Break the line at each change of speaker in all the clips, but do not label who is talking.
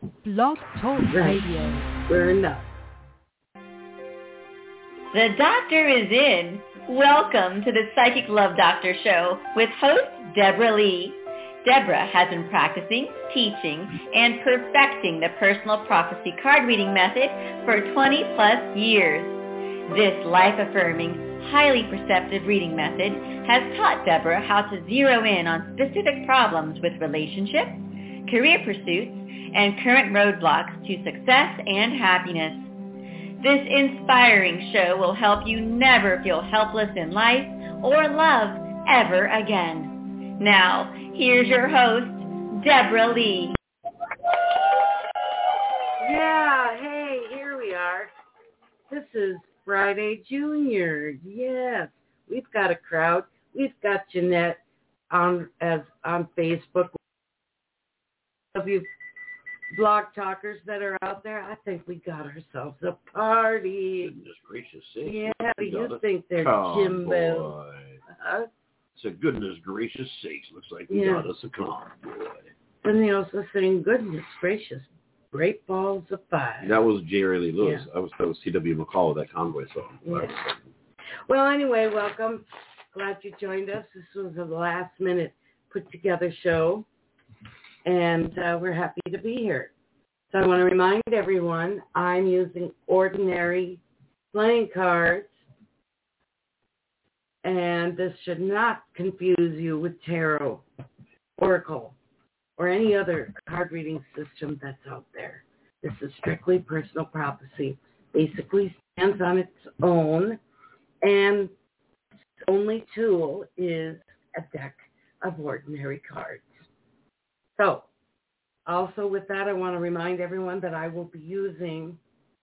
Blog Talk Radio.
We're enough.
The doctor is in. Welcome to the Psychic Love Doctor Show with host Deborah Lee. Deborah has been practicing, teaching, and perfecting the personal prophecy card reading method for 20 plus years. This life-affirming, highly perceptive reading method has taught Deborah how to zero in on specific problems with relationships, career pursuits, and current roadblocks to success and happiness. This inspiring show will help you never feel helpless in life or love ever again. Now, here's your host, Deborah Lee.
Yeah, hey, here we are. This is Friday Junior. Yes, we've got a crowd. We've got Jeanette on Facebook. Of you blog talkers that are out there, I think we got ourselves a party.
Goodness gracious sakes.
Yeah, do you think they're Jimbo?
So goodness gracious sakes, looks like we got us a convoy.
And they also saying, goodness gracious, great balls of fire.
That was Jerry Lee Lewis.
Yeah.
That was C.W. McCall with that convoy song.
Yeah. Well, anyway, welcome. Glad you joined us. This was a last-minute put-together show, and we're happy to be here. So I want to remind everyone, I'm using ordinary playing cards, and this should not confuse you with tarot, oracle, or any other card reading system that's out there. This is strictly personal prophecy. Basically stands on its own, and its only tool is a deck of ordinary cards. So, also with that, I want to remind everyone that I will be using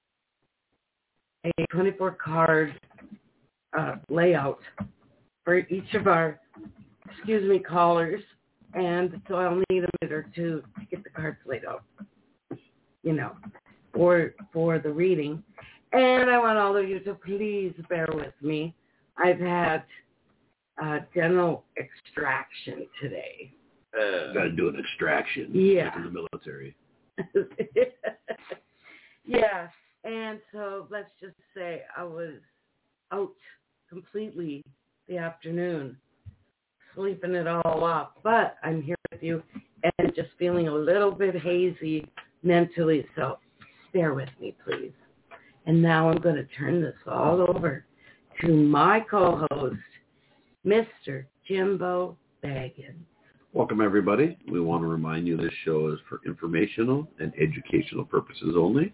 a 24-card layout for each of our, callers, and so I'll need a minute or two to get the cards laid out, for the reading. And I want all of you to please bear with me. I've had dental extraction today.
Got to do an extraction.
Yeah.
Like in the military.
Yeah. And so let's just say I was out completely the afternoon, sleeping it all off. But I'm here with you and just feeling a little bit hazy mentally. So bear with me, please. And now I'm going to turn this all over to my co-host, Mr. Jimbo Baggins.
Welcome, everybody. We want to remind you this show is for informational and educational purposes only.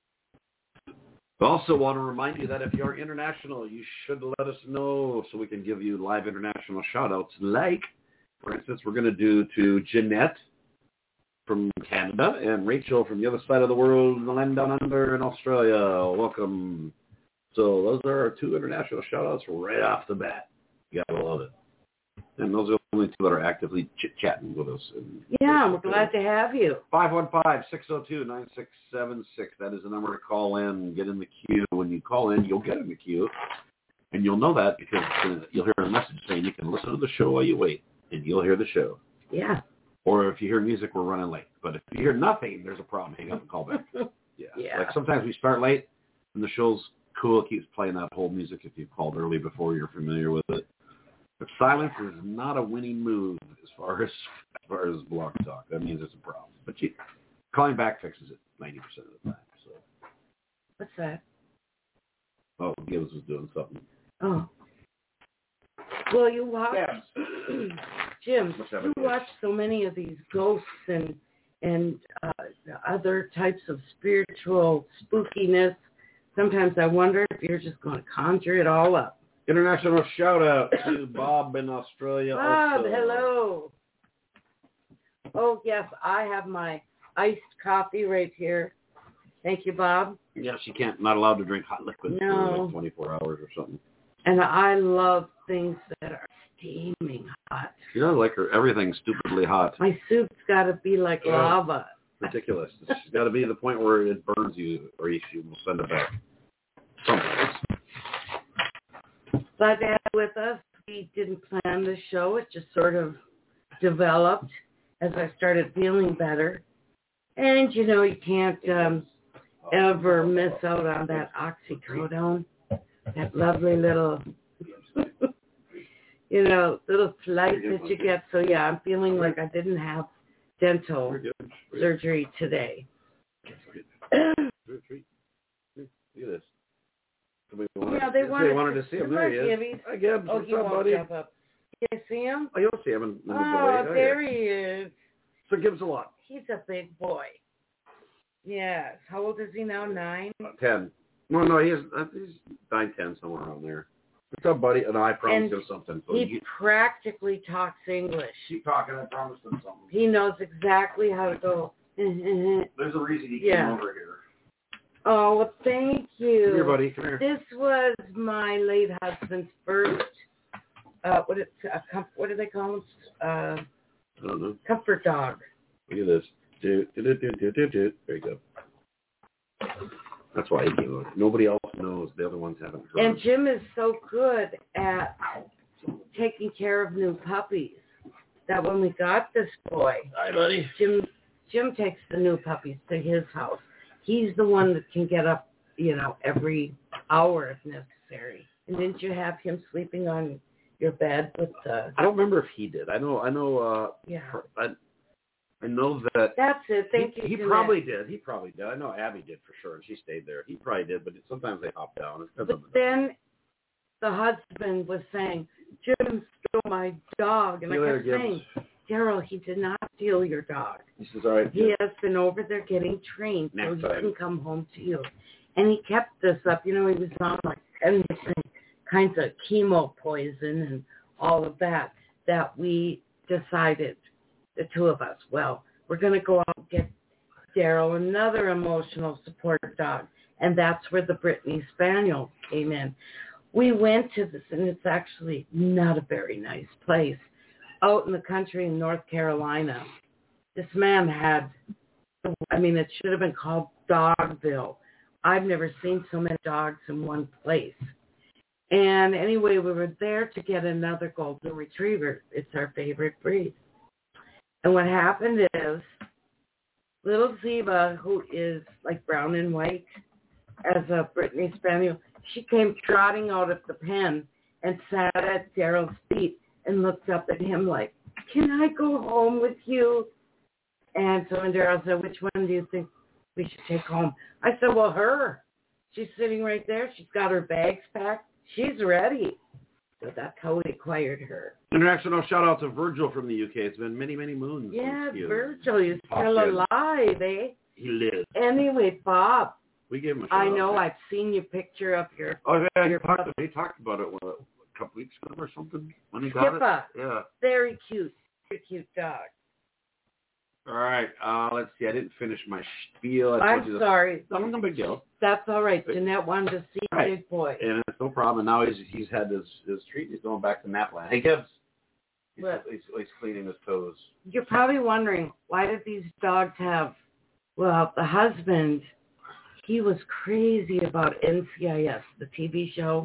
We also want to remind you that if you're international, you should let us know so we can give you live international shout-outs. Like, for instance, we're going to do to Jeanette from Canada and Rachel from the other side of the world, in the land down under in Australia. Welcome. So those are our two international shout-outs right off the bat. You got to love it. And those are the only two that are actively chit-chatting with us.
Yeah, we're glad to have you.
515-602-9676. That is the number to call in. Get in the queue. When you call in, you'll get in the queue. And you'll know that because you'll hear a message saying you can listen to the show while you wait. And you'll hear the show.
Yeah.
Or if you hear music, we're running late. But if you hear nothing, there's a problem. Hang up and call back. Yeah. Like sometimes we start late and the show's cool. It keeps playing that whole music if you called early before you're familiar with it. But silence is not a winning move as far as blog talk. That means it's a problem. But calling back fixes it 90% of the time. So.
What's that?
Oh, Gibbs was doing something.
Oh. Well, you watch, Jim, you watch so many of these ghosts and other types of spiritual spookiness. Sometimes I wonder if you're just going to conjure it all up.
International shout-out to Bob in Australia.
Bob,
also.
hello. Oh, yes, I have my iced coffee right here. Thank you, Bob.
Yes, you not allowed to drink hot liquid for like 24 hours or something.
And I love things that are steaming hot.
You know, like everything's stupidly hot.
My soup's got to be like lava.
Ridiculous. It's got to be the point where it burns you, or you will send it back. Sometimes.
Glad to have you with us. We didn't plan the show. It just sort of developed as I started feeling better. And, you can't ever miss out on that oxycodone, that lovely little, little flight that you get. So, yeah, I'm feeling like I didn't have dental surgery today.
Look at this. They wanted to see him. There he is. Hi, Gibbs.
Oh,
What's
he
up,
won't
buddy?
jump up. You see him?
Oh, you'll see him in the
Oh,
boy.
there he is.
So Gibbs a lot.
He's a big boy. Yes. How old is he now? 9?
10. No, he's 9, 10, somewhere around there. What's up, buddy? And I promised him something. So
he practically talks English.
Keep talking. I promised him something.
He knows exactly how to go.
There's a reason he came over here.
Oh, well, thank you.
Come here, buddy. Come here.
This was my late husband's first, what do they call them?
I don't know.
Comfort dog.
Look at this. There you go. That's why he came over. Nobody else knows. The other ones haven't heard.
And Jim is so good at taking care of new puppies that when we got this boy,
hi, buddy.
Jim takes the new puppies to his house. He's the one that can get up, every hour if necessary. And didn't you have him sleeping on your bed with the...
I don't remember if he did. I know.
Yeah.
I know that.
That's it. Thank you.
He probably did. I know Abby did for sure, and she stayed there. He probably did, but sometimes they hop down.
But then the husband was saying, Jim stole my dog. And I kept saying, Daryl, he did not steal your dog.
He says, all right.
He has been over there getting trained so he can come home to you. And he kept this up. He was on like 10 different kinds of chemo poison and all of that we decided, the two of us, well, we're going to go out and get Daryl another emotional support dog. And that's where the Brittany Spaniel came in. We went to this, and it's actually not a very nice place. Out in the country in North Carolina, this man had, it should have been called Dogville. I've never seen so many dogs in one place. And anyway, we were there to get another golden retriever. It's our favorite breed. And what happened is, little Ziva, who is like brown and white as a Brittany Spaniel, she came trotting out of the pen and sat at Daryl's feet and looked up at him like, can I go home with you? And so when Daryl said, which one do you think we should take home? I said, well, her. She's sitting right there. She's got her bags packed. She's ready. So that's how we acquired her.
International shout out to Virgil from the UK. It's been many, many moons.
Yeah, Virgil, you're still alive, eh?
He lives.
Anyway, Bob.
We gave him a shout
I know.
out.
I've seen your picture of your...
Oh, yeah, he talked about it a couple weeks ago or something when he got
Skippa.
it. Yeah.
Very cute. Very cute dog.
All right. Let's see. I didn't finish my spiel.
I'm sorry.
No big deal.
That's all right. Jeanette wanted to see Big Boy.
And it's no problem. And now he's had his treat. He's going back to Napland. Hey, Gibbs. He's cleaning his toes. You're
probably wondering, why did these dogs have... Well, the husband, he was crazy about NCIS, the TV show.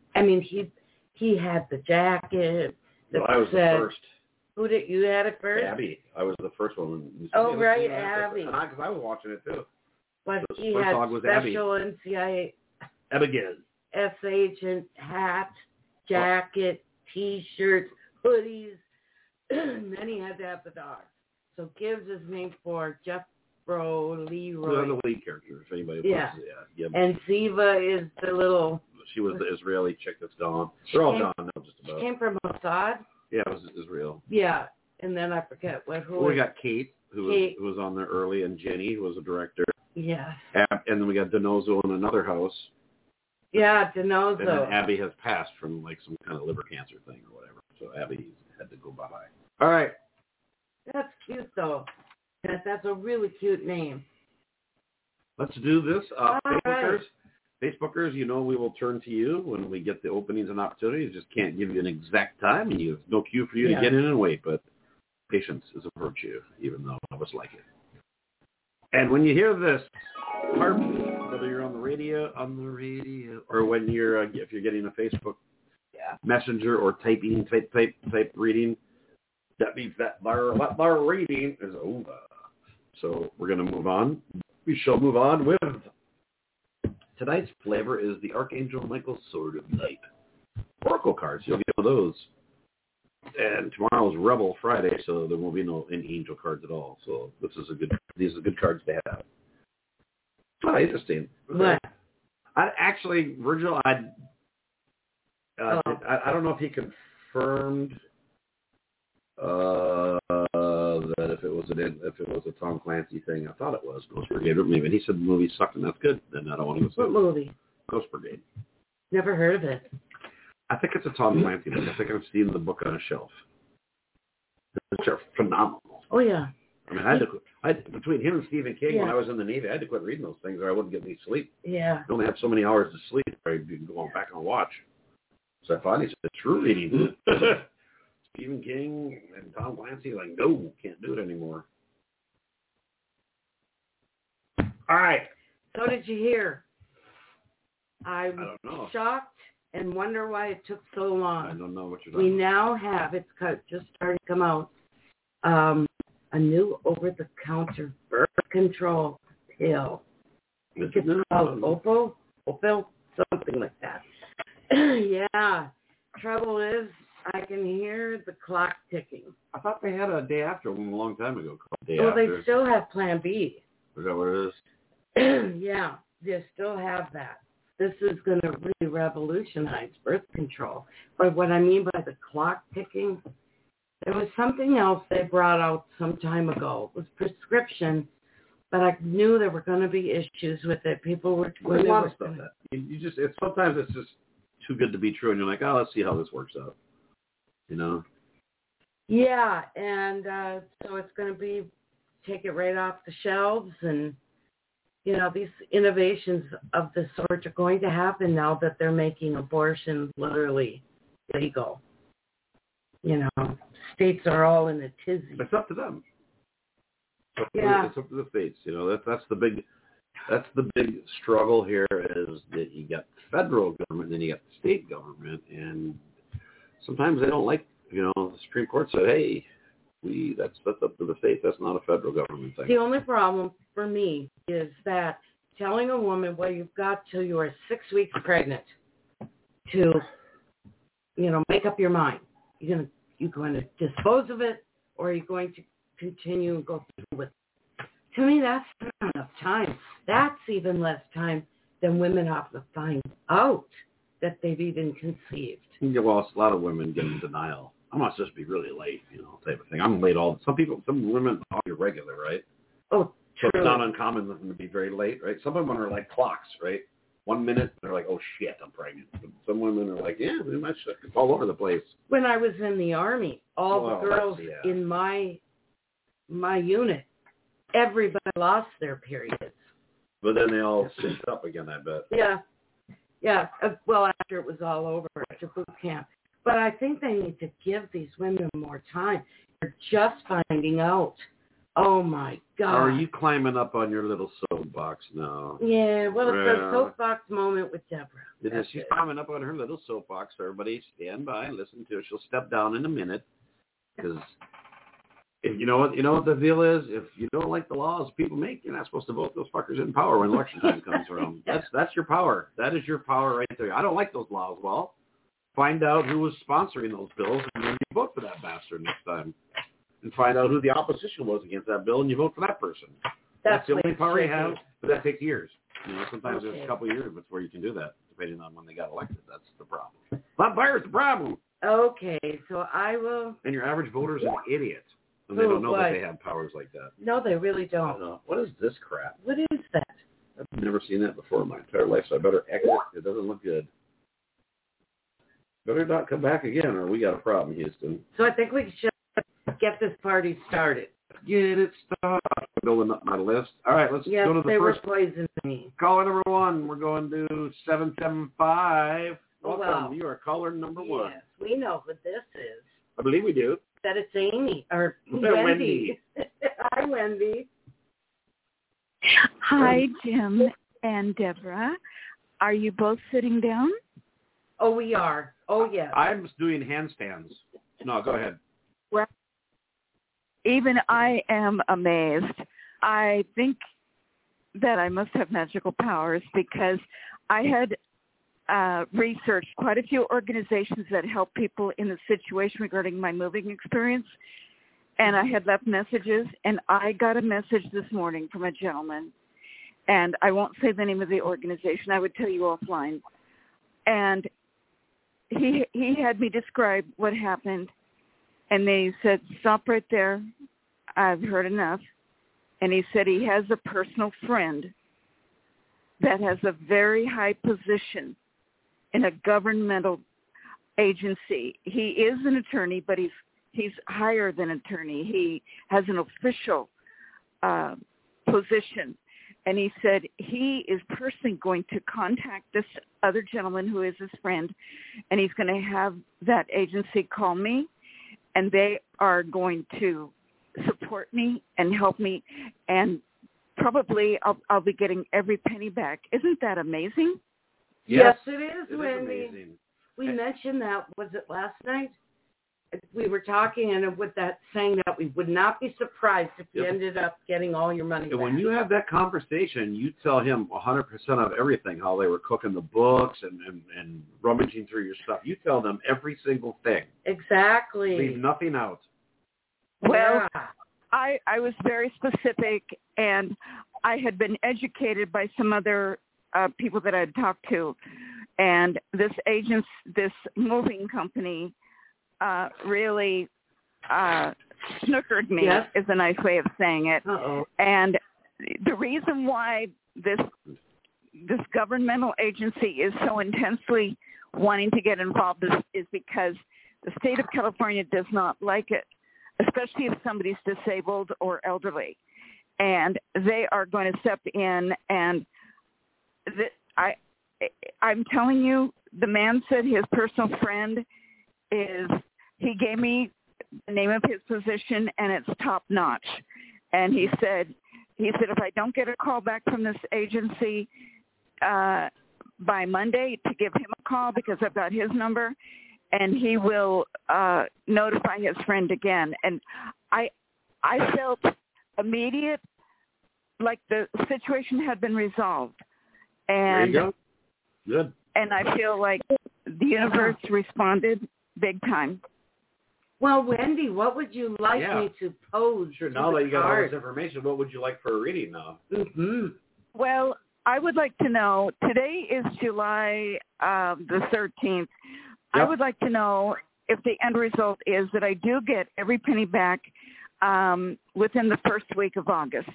He had the jacket.
I was the first.
You had it first?
Abby. I was the first one.
Oh, right, Abby.
Because I was watching it, too.
But he had special NCIS.
Abigail.
S-agent, hat, jacket, T-shirts, hoodies. Then he had to have the dog. So Gibbs is named for Jeffro Leroy.
They're the lead characters, if anybody wants to. Yeah.
And Ziva is the little...
She was the Israeli chick that's gone. They're all gone now, just about.
She came from Mossad?
Yeah, it was Israel.
Yeah, and then I forget who.
We got Kate, who was on there early, and Jenny, who was a director.
Yeah.
And then we got Denozo in another house.
Yeah, Denozo.
And then Abby has passed from like some kind of liver cancer thing or whatever. So Abby had to go bye-bye. All right.
That's cute, though. That's a really cute name.
Let's do this.
Facebookers.
Facebookers, we will turn to you when we get the openings and opportunities. Just can't give you an exact time, and there's no cue for you to get in and wait. But patience is a virtue, even though none of us like it. And when you hear this harp, whether you're on the radio, or when you're if you're getting a Facebook Messenger or type reading, that means that our reading is over. So we're going to move on. We shall move on with tonight's flavor is the Archangel Michael Sword of Light. Oracle cards. You'll get one of those. And tomorrow's Rebel Friday, so there won't be any angel cards at all. So these are good cards to have. Oh, interesting.
What?
Virgil, I don't know if he confirmed that if it was a Tom Clancy thing. I thought it was Ghost Brigade, but maybe he said the movie sucked and that's good. Then I don't want to go see
What movie?
Ghost Brigade.
Never heard of it.
I think it's a Tom Clancy thing. I think I've seen the book on a shelf. Which are phenomenal.
Oh yeah.
I mean, between him and Stephen King when I was in the Navy, I had to quit reading those things or I wouldn't get any sleep.
Yeah.
I only have so many hours to sleep. I'd be going back and watch. So I finally said, true reading. Stephen King and Tom Clancy, like, no, can't do it anymore. All right.
So did you hear?
I don't know.
Shocked and wonder why it took so long.
I don't know what you're talking
about. We now have, it's just started to come out, a new over-the-counter birth control pill. I think it's called Opil, something like that. Yeah. Trouble is, I can hear the clock ticking.
I thought they had a day after one a long time ago called Day
Well,
After.
they still have Plan B.
Is that what it is?
Yeah, they still have that. This is going to really revolutionize birth control. But what I mean by the clock ticking, there was something else they brought out some time ago. It was prescription, but I knew there were going to be issues with it. People were
There's a lot of stuff that sometimes it's just too good to be true, and you're like, oh, let's see how this works out. You know?
Yeah, and so it's going to be take it right off the shelves, and you know, these innovations of this sort are going to happen now that they're making abortion literally legal. You know, states are all in a tizzy.
It's up to them.
Yeah.
It's up to the states. You know, that's the big struggle here is that you got federal government, then you got the state government, and sometimes they don't like, you know, the Supreme Court said, hey, that's up to the state. That's not a federal government thing.
The only problem for me is that telling a woman, well, you've got till you are 6 weeks pregnant to, you know, make up your mind. You're going to dispose of it, or are you going to continue and go through with it? To me, that's not enough time. That's even less time than women have to find out that they've even conceived.
Yeah, well, a lot of women get in denial. I'm not supposed to be really late, you know, type of thing. I'm late some women are irregular, right?
Oh,
so it's not uncommon for them to be very late, right? Some women are like clocks, right? 1 minute, they're like, oh, shit, I'm pregnant. But some women are like, yeah, it's all over the place.
When I was in the Army, all the girls in my unit, everybody lost their periods.
But then they all synced up again, I bet.
Yeah. Yeah. Well, after it was all over, after boot camp. But I think they need to give these women more time. They're just finding out. Oh, my God.
Are you climbing up on your little soapbox now?
Yeah, well, it's a soapbox moment with Deborah.
She's climbing up on her little soapbox. So everybody stand by and listen to her. She'll step down in a minute. Because if you know what the deal is? If you don't like the laws people make, you're not supposed to vote those fuckers in power when election time comes around. That's your power. That is your power right there. I don't like those laws. Well, find out who was sponsoring those bills, and then you vote for that bastard next time. And find out who the opposition was against that bill, and you vote for that person. That's the only power you have, but that takes years. You know, sometimes there's a couple of years before you can do that, depending on when they got elected. That's the problem. That virus is the problem.
Okay, so I will...
And your average voter is an idiot. And they don't know that they have powers like that.
No, they really don't.
What is this crap?
What is that?
I've never seen that before in my entire life, so I better exit. It doesn't look good. Better not come back again, or we got a problem, Houston.
So I think we should get this party started.
Get it started. Building up my list. All right, let's go to the first.
They were poisoning me.
Caller number one. We're going to 775. Welcome.
Well,
you are caller number one.
Yes, we know who this is.
I believe we do.
That it's Amy or Wendy. Hi, Wendy.
Hi, Jim and Deborah. Are you both sitting down?
Oh, we are. Oh, yes.
I'm doing handstands. No, go ahead.
Well, even I am amazed. I think that I must have magical powers because I had researched quite a few organizations that help people in the situation regarding my moving experience, and I had left messages, and I got a message this morning from a gentleman, and I won't say the name of the organization. I would tell you offline. And he had me describe what happened, and they said, stop right there. I've heard enough. And he said he has a personal friend that has a very high position in a governmental agency. He is an attorney, but he's higher than attorney. He has an official position. And he said he is personally going to contact this other gentleman who is his friend, and he's going to have that agency call me, and they are going to support me and help me, and probably I'll be getting every penny back. Isn't that amazing?
Yes, it is,
it
Wendy.
is amazing.
We mentioned that, was it last night? We were talking, and with that saying that we would not be surprised if you ended up getting all your money back.
When you have that conversation, you tell him 100% of everything, how they were cooking the books and rummaging through your stuff. You tell them every single thing.
Exactly.
Leave nothing out.
Well, yeah. I was very specific, and I had been educated by some other people that I had talked to, and this moving company really snookered me,
yes.
is a nice way of saying it.
Uh-oh.
And the reason why this governmental agency is so intensely wanting to get involved is because the state of California does not like it, especially if somebody's disabled or elderly. And they are going to step in, and I'm telling you, the man said his personal friend he gave me the name of his position, and it's top notch. And he said, if I don't get a call back from this agency by Monday, to give him a call because I've got his number, and he will notify his friend again. And I felt immediate, like the situation had been resolved. And
there you go. Good.
And I feel like the universe responded big time.
Well, Wendy, what would you like me to pose?
Sure. Now that you got all this information, what would you like for a reading now?
Mm-hmm.
Well, I would like to know, today is July the 13th. Yep. I would like to know if the end result is that I do get every penny back within the first week of August.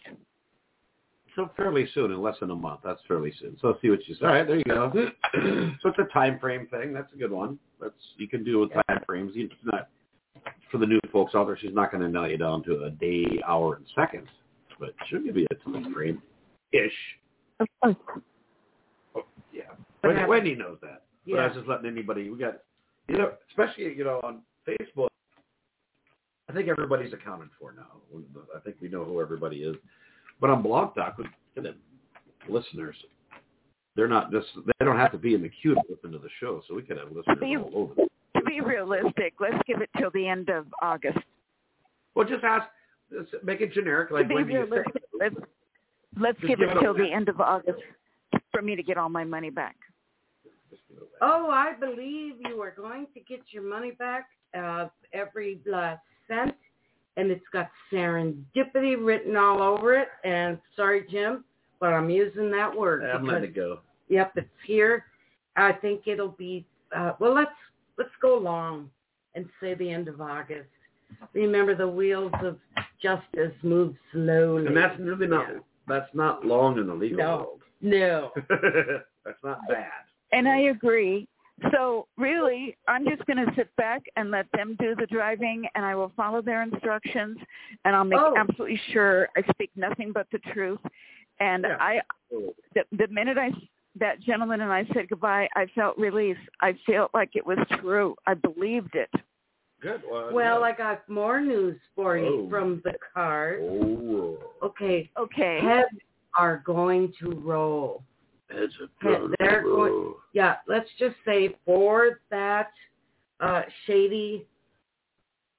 So fairly soon, in less than a month. That's fairly soon. So let's see what you say. All right, there you go. So it's a time frame thing. That's a good one. You can do with time frames. It's not, for the new folks out there, she's not going to nail you down to a day, hour, and seconds. But she'll give you a time frame-ish.
Of course.
Oh, yeah. Wendy knows that.
Yeah.
But I was just letting anybody, we got, especially, on Facebook, I think everybody's accounted for now. I think we know who everybody is. But on Blog Talk, with listeners, they don't have to be in the queue to listen to the show, so we can have listeners all over.
To be realistic, let's give it till the end of August.
Well, just make it generic. Like
to be realistic, let's give it till the end of August for me to get all my money back.
Oh, I believe you are going to get your money back, every last cent. And it's got serendipity written all over it. And sorry, Jim, but I'm using that word.
I'm letting it go.
Yep, it's here. I think it'll be, let's go long and say the end of August. Remember, the wheels of justice move slowly.
And that's really that's not long in the legal world.
No.
That's not bad.
And I agree. So really, I'm just going to sit back and let them do the driving, and I will follow their instructions, and I'll make absolutely sure I speak nothing but the truth. And the minute that gentleman and I said goodbye, I felt relief. I felt like it was true. I believed it.
Good.
Well, I got more news for you from the card.
Oh.
Okay.
Heads
are going to roll.
They're
going. Yeah, let's just say for that shady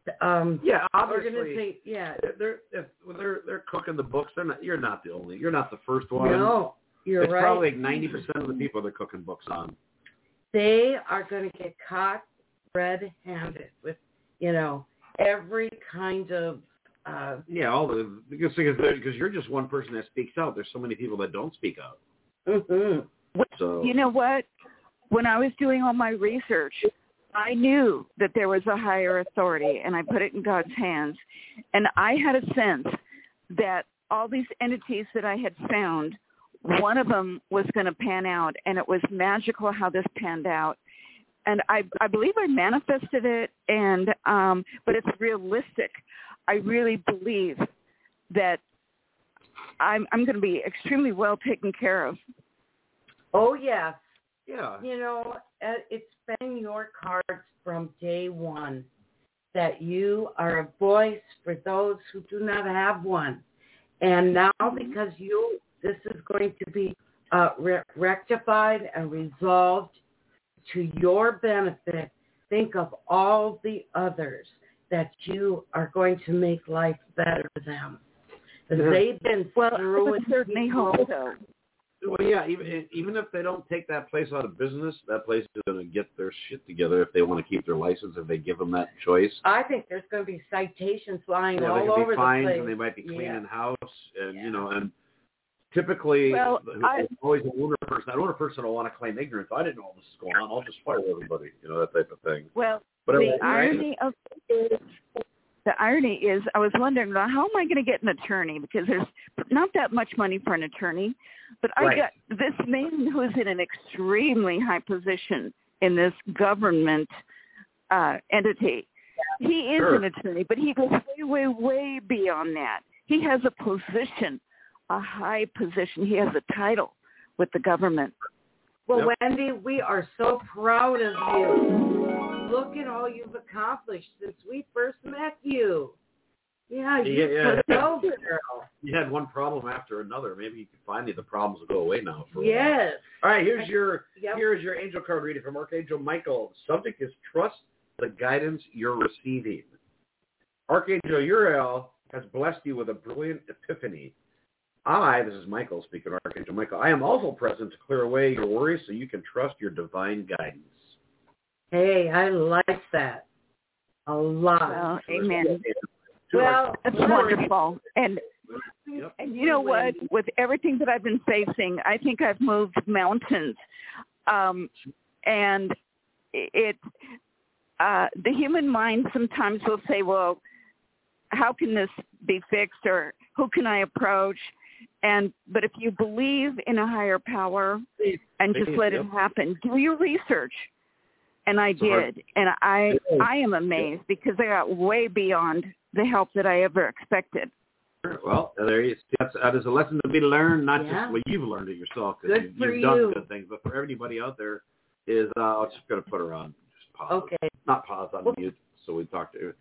Yeah, obviously.
Yeah.
They're cooking the books. You're not the only. You're not the first one.
No, you're right.
It's probably like 90% of the people they're cooking books on.
They are going to get caught red-handed with, every kind of.
Because you're just one person that speaks out. There's so many people that don't speak out.
Mm-hmm.
So
you know what? When I was doing all my research, I knew that there was a higher authority, and I put it in God's hands. And I had a sense that all these entities that I had found, one of them was going to pan out, and it was magical how this panned out. And I believe I manifested it, but it's realistic. I really believe that I'm going to be extremely well taken care of.
Oh, yes.
yeah.
It's been your cards from day one that you are a voice for those who do not have one. And now because this is going to be rectified and resolved to your benefit, think of all the others that you are going to make life better for them. Because they've been through it.
Certainly hope so.
Well, yeah, even if they don't take that place out of business, that place is going to get their shit together if they want to keep their license, if they give them that choice.
I think there's going to be citations flying all
over
over the
fines,
place.
And they might be cleaning house, and, and typically, there's always an older person. That older person will want to claim ignorance. I didn't know all this is going on. I'll just fire everybody, that type of thing.
Well,
but
the irony is, I was wondering, well, how am I going to get an attorney? Because there's not that much money for an attorney. But I got this man who is in an extremely high position in this government entity. He is an attorney, but he goes way, way, way beyond that. He has a position, a high position. He has a title with the government.
Well, Wendy, we are so proud of you. Look at all you've accomplished since we first met you. Yeah, you put over, girl.
You had one problem after another. Maybe you can finally the problems will go away now. For
yes.
All right, here's your angel card reading from Archangel Michael. The subject is trust the guidance you're receiving. Archangel Uriel has blessed you with a brilliant epiphany. This is Michael speaking, Archangel Michael. I am also present to clear away your worries so you can trust your divine guidance.
Hey, I like that a lot.
Well, amen.
Well,
that's wonderful. And you know what? With everything that I've been facing, I think I've moved mountains. And the human mind sometimes will say, well, how can this be fixed, or who can I approach? But if you believe in a higher power and just let it happen, do your research. And I did. And I am amazed because I got way beyond the help that I ever expected.
Well, there you see. That is a lesson to be learned, not just well, you've learned it yourself because you've done good things, but for everybody out there is, I'm just going to put her on. Just pause. Okay. Not pause, on mute, so we talk to her.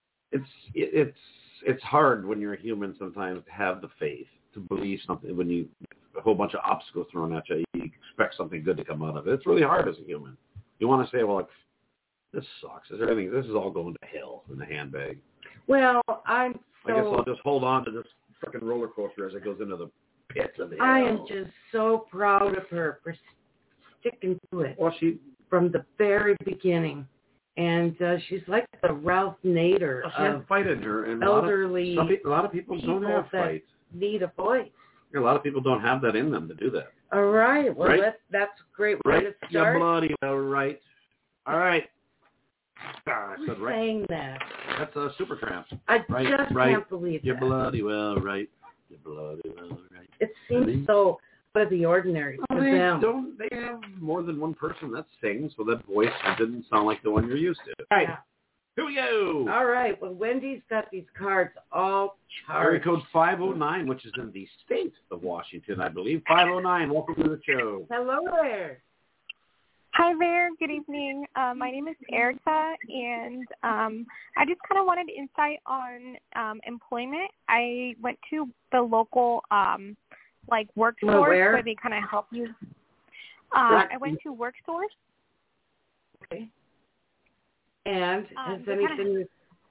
It's hard when you're a human sometimes to have the faith, to believe something when you a whole bunch of obstacles thrown at you. You expect something good to come out of it. It's really hard as a human. You want to say, well, like, this sucks. This is all going to hell in the handbag.
Well, I guess
I'll just hold on to this freaking roller coaster as it goes into the pits of the hell.
I am just so proud of her for sticking to it.
Well,
from the very beginning. And she's like the Ralph Nader of
fighted her, and
elderly
a lot of people don't have fight.
Need a voice.
A lot of people don't have that in them to do that.
All right. Well, that's a great way to start.
You're bloody well, right. All right.
Who's saying that?
That's a Supertramp.
I just can't believe
You're
that.
bloody well, right. You're bloody well, right.
It seems so out of the ordinary to them.
They have more than one person that sings, so that voice didn't sound like the one you're used to. All right. Here we go.
All right. Well, Wendy's got these cards all charged.
Area code 509, which is in the state of Washington, I believe. 509, welcome to the show.
Hello there.
Hi there. Good evening. My name is Erica, and I just kind of wanted insight on employment. I went to the local workforce where they kind of help you. I went to WorkSource.
Okay. And has anything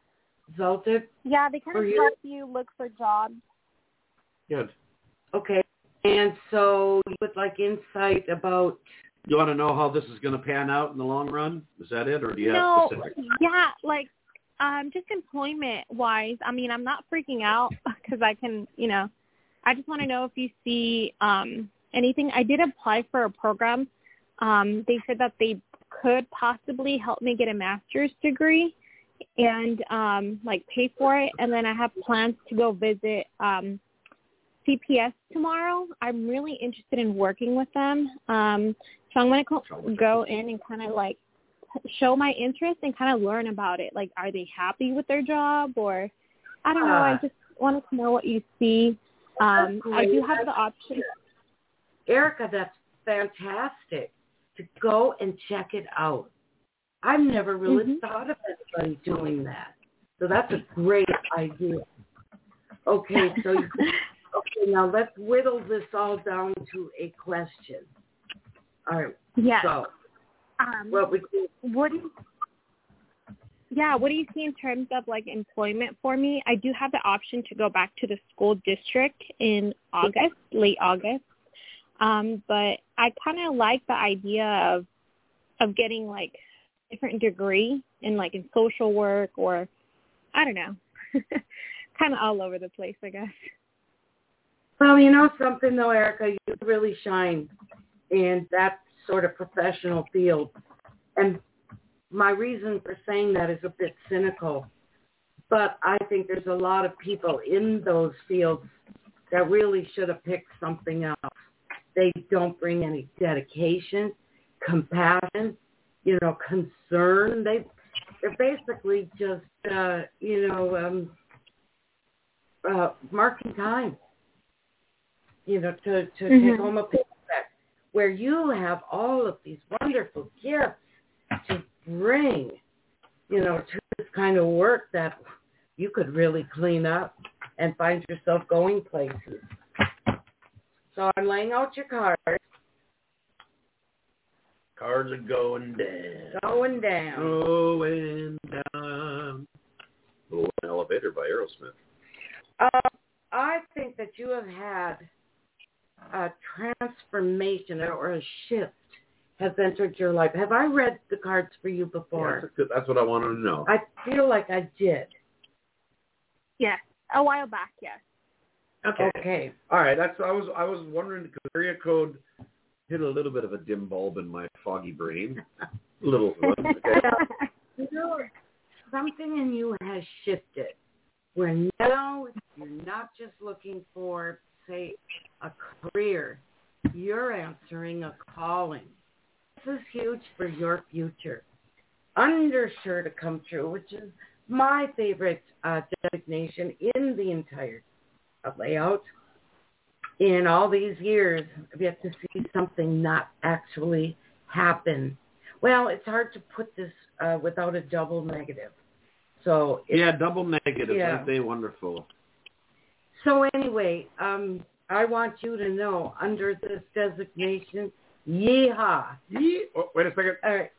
consulted?
Yeah, they kind of help you look for jobs.
Good.
Okay. And so you would like insight about...
You want to know how this is going to pan out in the long run? Is that it, or do you have specifics?
Yeah, like just employment-wise. I mean, I'm not freaking out because I can, I just want to know if you see anything. I did apply for a program. They said that they could possibly help me get a master's degree and pay for it. And then I have plans to go visit CPS tomorrow. I'm really interested in working with them. So I'm going to go in and kind of show my interest and kind of learn about it. Like, are they happy with their job, or I don't know. I just wanted to know what you see. I do have the option.
Erica, that's fantastic to go and check it out. I've never really thought of anybody doing that. So that's a great idea. Okay, now let's whittle this all down to a question. All right.
Yeah.
So, what do
you see in terms of employment for me? I do have the option to go back to the school district in August, late August. But I kind of like the idea of getting different degree in in social work, or I don't know, kind of all over the place, I guess.
Well, you know something though, Erica, you really shine in that sort of professional field. And my reason for saying that is a bit cynical, but I think there's a lot of people in those fields that really should have picked something else. They don't bring any dedication, compassion, concern. They're basically just, marking time, to take home a paycheck, where you have all of these wonderful gifts to bring, to this kind of work that you could really clean up and find yourself going places. So I'm laying out your cards.
Cards are going down.
Going down.
Going down. Oh, an elevator by Aerosmith.
I think that you have had a transformation or a shift has entered your life. Have I read the cards for you before?
Yeah, that's what I wanted to know.
I feel like I did.
Yes, a while back, yes.
Okay.
All right. I was wondering, because area code hit a little bit of a dim bulb in my foggy brain. Little one. Okay.
Something in you has shifted, where now you're not just looking for, say, a career. You're answering a calling. This is huge for your future. Undersure to come true, which is my favorite designation in the entire layout. In all these years, I've yet to see something not actually happen. Well, it's hard to put this without a double negative. So
double negative. Yeah. Aren't they wonderful?
So anyway, I want you to know, under this designation, yeehaw.
Oh, wait a second.
All right.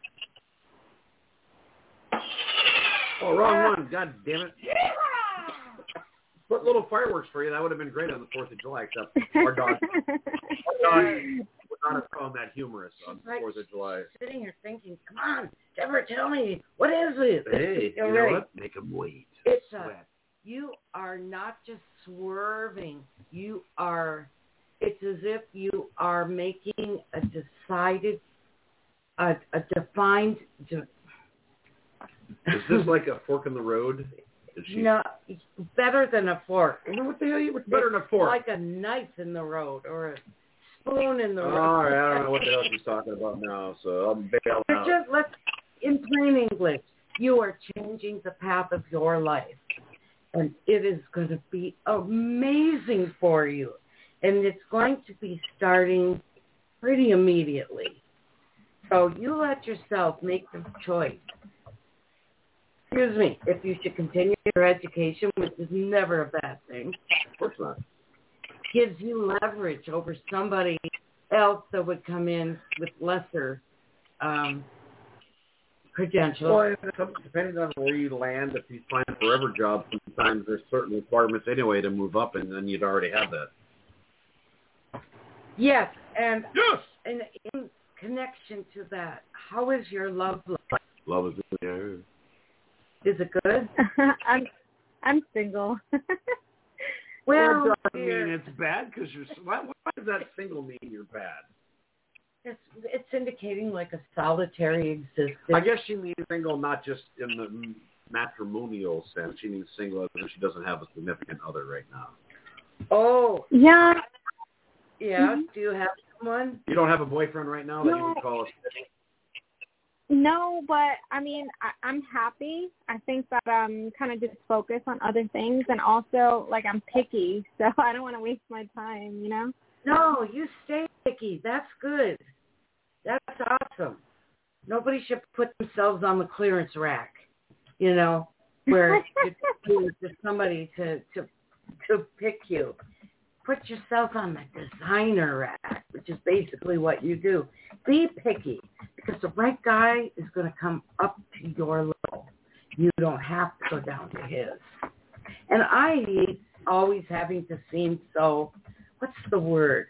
Oh, wrong one. God damn it. Put little fireworks for you. That would have been great on the 4th of July, except our dog would not have found that humorous on the 4th of July.
Sitting here thinking, come on, Deborah, tell me, what is it?
Hey, you know what? Make them wait.
You are not just swerving. It's as if you are making a decided, a defined...
Is this like a fork in the road?
No, better than a fork.
What the hell? What's better than a fork?
Like a knife in the road or a spoon in the road.
All right, I don't know what the hell she's talking about now, so I'll bail out.
In plain English, you are changing the path of your life, and it is going to be amazing for you, and it's going to be starting pretty immediately. So you let yourself make the choice. Excuse me, if you should continue your education, which is never a bad thing.
Of course not.
Gives you leverage over somebody else that would come in with lesser credentials.
Well, depending on where you land, if you find a forever job, sometimes there's certain requirements anyway to move up, and then you'd already have that.
Yes, and
Yes.
And in connection to that, how is your love life?
Love is in the air.
Is it good?
I'm single.
Well,
that doesn't mean it's bad because you're. Why does that single mean you're bad?
it's indicating like a solitary existence.
I guess she means single not just in the matrimonial sense. She means single as she doesn't have a significant other right now.
Oh.
Yeah.
Yeah.
Mm-hmm.
Do you have someone?
You don't have a boyfriend right now that you would call a single?
No, but I mean, I'm happy. I think that I'm kind of just focused on other things, and also like I'm picky, so I don't want to waste my time, you know?
No, you stay picky. That's good. That's awesome. Nobody should put themselves on the clearance rack, you know, where it's somebody to pick you. Put yourself on the designer rack, which is basically what you do. Be picky, because the right guy is going to come up to your level. You don't have to go down to his. And I hate always having to seem so, what's the word?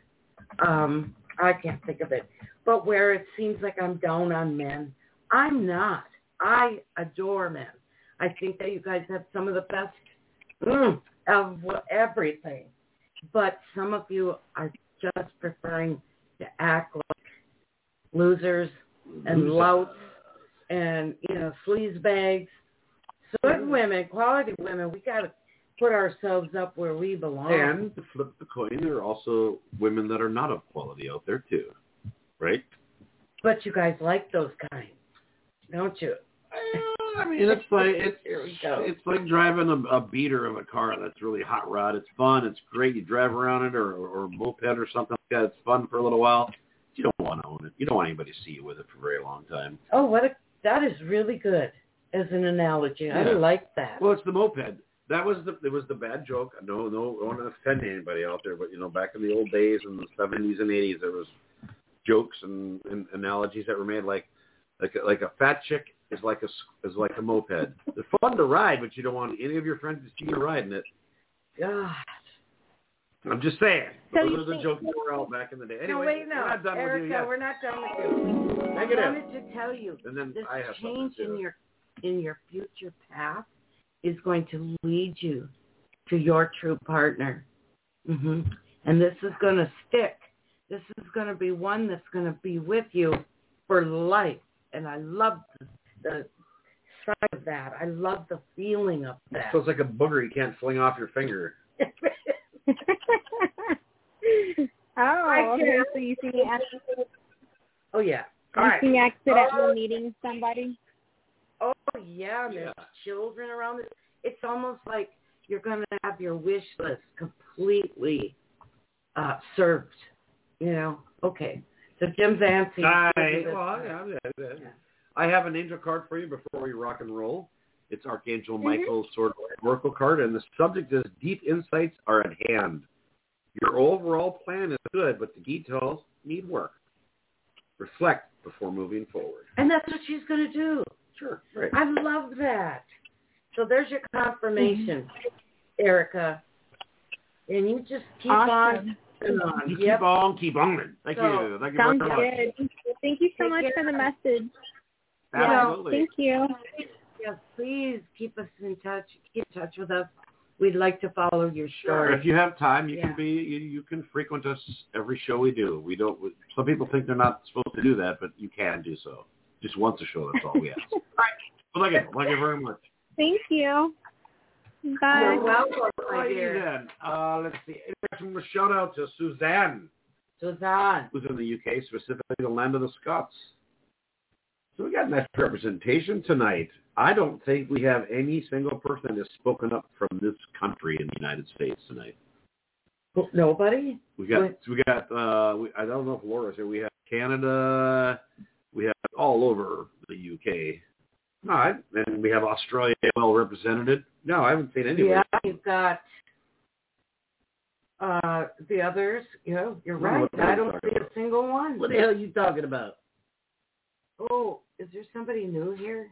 I can't think of it. But where it seems like I'm down on men. I'm not. I adore men. I think that you guys have some of the best of everything. But some of you are just preferring to act like losers and louts and, you know, sleaze bags. So good women, quality women, we got to put ourselves up where we belong.
And to flip the coin, there are also women that are not of quality out there too, right?
But you guys like those kinds, don't you?
I mean, it's like driving a beater of a car that's really hot rod. It's fun. It's great. You drive around it or a moped or something like that. It's fun for a little while. You don't want to own it. You don't want anybody to see you with it for a very long time.
Oh, that is really good as an analogy. Yeah. I like that.
Well, it's the moped. It was the bad joke. No, I don't want to offend anybody out there, but you know, back in the old days in the 70s and 80s, there was jokes and analogies that were made like a fat chick is like a moped. They're fun to ride, but you don't want any of your friends to see you riding it.
God.
I'm just saying.
So
those are the jokes that were out back in the day. Anyway,
no.
We're not done
Erica,
with you yet.
we're not done with you.
Negative.
I wanted to tell you,
and then
this
I have
change in your future path is going to lead you to your true partner. Mm-hmm. And this is going to stick. This is going to be one that's going to be with you for life. And I love the side of that. I love the feeling of that.
So it's like a booger you can't fling off your finger.
Oh, okay. So you see me
Oh, yeah.
You see me accidentally meeting somebody?
Oh, yeah. There's children around it. It's almost like you're going to have your wish list completely served. You know? Okay. So Jim Zancy.
I have an angel card for you before we rock and roll. It's Archangel Michael's Sword Oracle card, and the subject is deep insights are at hand. Your overall plan is good, but the details need work. Reflect before moving forward.
And that's what she's going to do.
Sure, right.
I love that. So there's your confirmation, Erica. And you just keep on and on.
You keep on. Thank you. Thank you
sounds
very much.
good. Thank you so much for the message.
Absolutely.
Yeah, thank you.
Yes, please keep us in touch. Keep in touch with us. We'd like to follow your story.
Sure. If you have time, you can frequent us every show we do. Some people think they're not supposed to do that, but you can do so. Just once a show, that's all we ask. All right. Well, thank you very much.
Thank you. Bye.
You're welcome, my dear.
Then, let's see. A shout out to Suzanne.
Suzanne.
Who's in the UK, specifically the land of the Scots. So we got nice representation tonight. I don't think we have any single person that has spoken up from this country in the United States tonight.
Nobody?
I don't know if Laura's here. We have Canada. We have all over the UK. All right. And we have Australia well represented. No, I haven't seen anybody.
Yeah, you've got the others. You know, you're right. I don't see a single one.
What the hell are you talking about?
Oh, Is there somebody new here?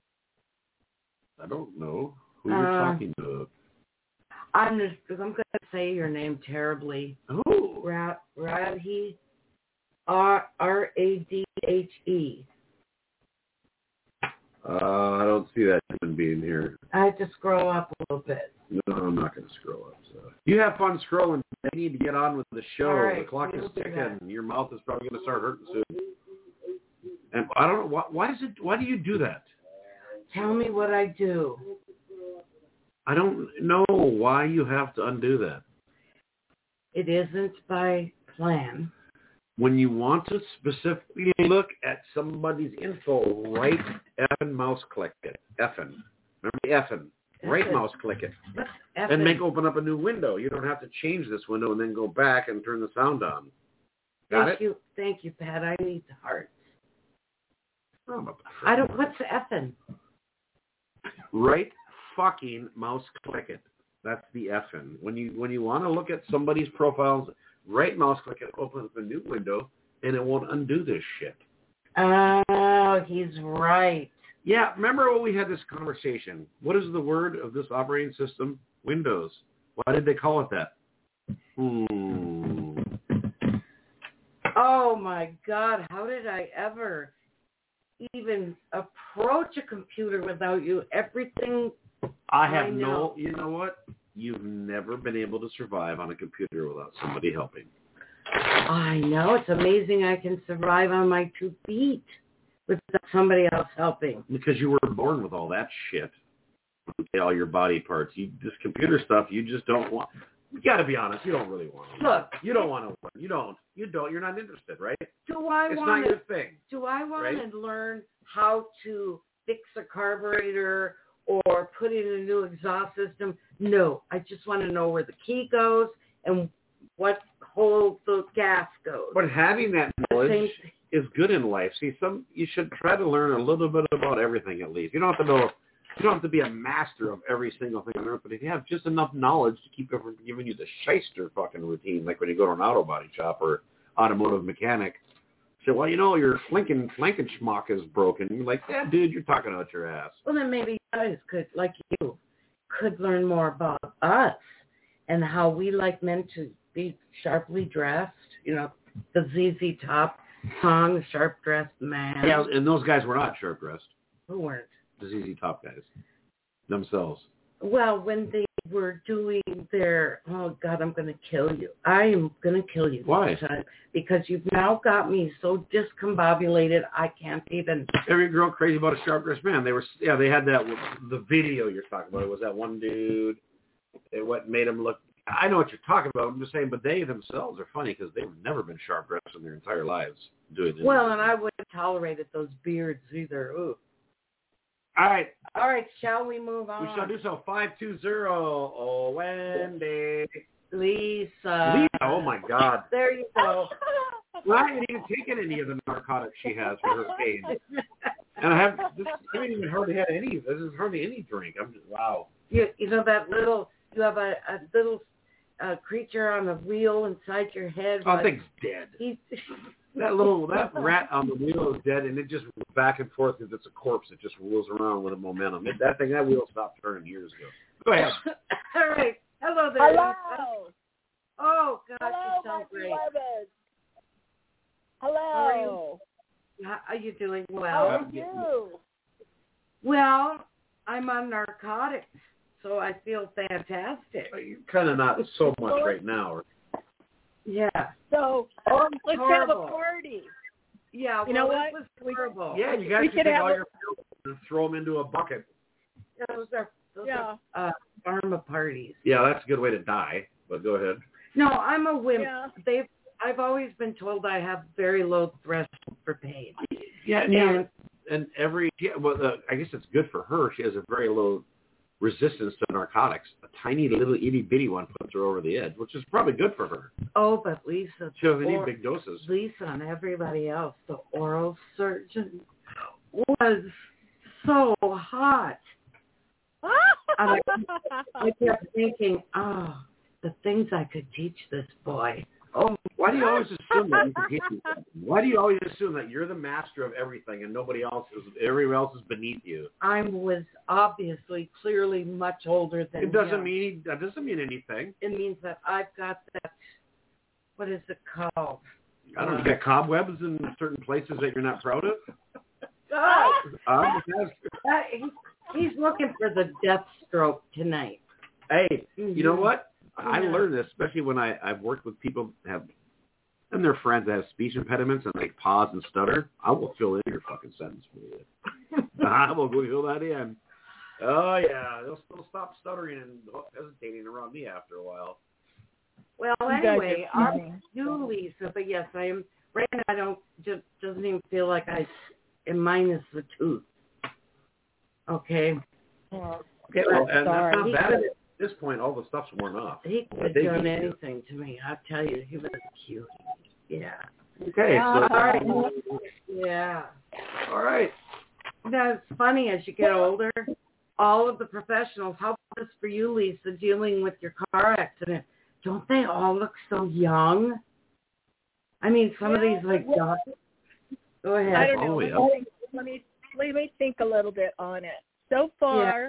I don't know who you're talking to.
I'm going to say your name terribly.
Who?
Radhe. Radhe.
I don't see that human being here.
I have to scroll up a little bit.
No, I'm not going to scroll up. So. You have fun scrolling. I need to get on with the show.
Right,
the clock is ticking. Your mouth is probably going to start hurting soon. And I don't know why do you do that?
Tell me what I do.
I don't know why you have to undo that.
It isn't by plan.
When you want to specifically look at somebody's info, right effing mouse click it. Effing. Remember the effing. Right mouse click it. And open up a new window. You don't have to change this window and then go back and turn the sound on. Got it?
Thank you, Pat. I need the heart.
I
don't. What's effing?
Right fucking mouse click it. That's the effing. When you want to look at somebody's profiles, right mouse click it, open up a new window, and it won't undo this shit.
Oh, he's right.
Yeah, remember when we had this conversation? What is the word of this operating system? Windows. Why did they call it that?
Oh my God, how did I ever even approach a computer without you? Everything
I have no, you know what? You've never been able to survive on a computer without somebody helping.
I know. It's amazing I can survive on my 2 feet without somebody else helping.
Because you were born with all that shit. All your body parts. This computer stuff, you just don't want. You got to be honest. You don't really want to.
Look.
You don't want to learn. You don't. You're not interested, right? It's
not
your thing.
Do I want to learn how to fix a carburetor or put in a new exhaust system? No. I just want to know where the key goes and what hole the gas goes.
But having that knowledge is good in life. See, you should try to learn a little bit about everything at least. You don't have to know. You don't have to be a master of every single thing on earth, but if you have just enough knowledge to keep it from giving you the shyster fucking routine, like when you go to an auto body shop or automotive mechanic, say, well, your Flankenschmuck is broken. You're like, yeah, dude, you're talking out your ass.
Well, then maybe you guys could learn more about us and how we like men to be sharply dressed. The ZZ Top song, Sharp Dressed Man.
Yeah, and those guys were not sharp dressed.
Who weren't?
The ZZ Top guys themselves.
Well, when they were doing their, oh God, I'm going to kill you. I am going to kill you.
Why?
Because you've now got me so discombobulated, I can't even.
Every girl crazy about a sharp dressed man. They had that, the video you're talking about. It was that one dude. What made him look, I know what you're talking about. I'm just saying, but they themselves are funny because they've never been sharp dressed in their entire lives doing this.
Well, and I wouldn't have tolerated those beards either. Ooh.
All right.
Shall we move on?
We shall do so. 520. Oh, Wendy.
Lisa.
Oh, my God.
There you go.
Well, I haven't even taken any of the narcotics she has for her pain. And I haven't even hardly had any. This is hardly any drink. I'm just, wow.
You know that little, you have a little creature on a wheel inside your head.
Oh, that thing's dead. That rat on the wheel is dead, and it just back and forth because it's a corpse. It just wheels around with a momentum. That wheel stopped turning years ago. Go ahead.
All right. Hello there.
Hello.
Oh, God,
hello,
you sound great.
Beloved. Hello.
How are you doing? Well.
How are you?
Well, I'm on narcotics, so I feel fantastic.
You're kind of not so much right now.
Yeah.
So let's have a party.
Yeah.
You know what?
It was horrible.
Yeah, you guys should take all your pills and throw them into a bucket.
Yeah, those are pharma parties.
Yeah, that's a good way to die. But go ahead.
No, I'm a wimp.
Yeah.
I've always been told I have very low threshold for pain.
Yeah, and I guess it's good for her. She has a very low resistance to narcotics. A tiny little itty bitty one puts her over the edge, which is probably good for her.
Oh, but Lisa,
she doesn't need big doses.
Lisa and everybody else, the oral surgeon was so hot. I kept thinking, the things I could teach this boy.
Why do you always assume that you can teach me something? Why do you always assume that you're the master of everything and everyone else is beneath you?
I was obviously, clearly much older than
That doesn't
him.
mean anything.
It means that I've got that, what is it called?
I don't know. You got cobwebs in certain places that you're not proud of?
He's looking for the death stroke tonight.
Hey, you know what? I learned this, especially when I've worked with people that and their friends that have speech impediments and they pause and stutter. I will fill in your fucking sentence for you. I will fill that in. Oh, yeah. They'll stop stuttering and hesitating around me after a while.
Well, anyway, you, Lisa, but yes, I am. Right now, I don't. Just doesn't even feel like and minus the tooth. Okay.
Oh,
Okay, well, and
sorry.
that's not bad. At this point, all the stuff's worn off.
He could have done anything to me. I'll tell you, he was cute. Yeah.
Okay. So,
all right. Yeah.
All right.
That's funny. As you get older, all of the professionals. How about this for you, Lisa? Dealing with your car accident. Don't they all look so young? I mean, some of these doctors. Go ahead.
I don't know.
Oh, yeah.
Let me think a little bit on it. So far,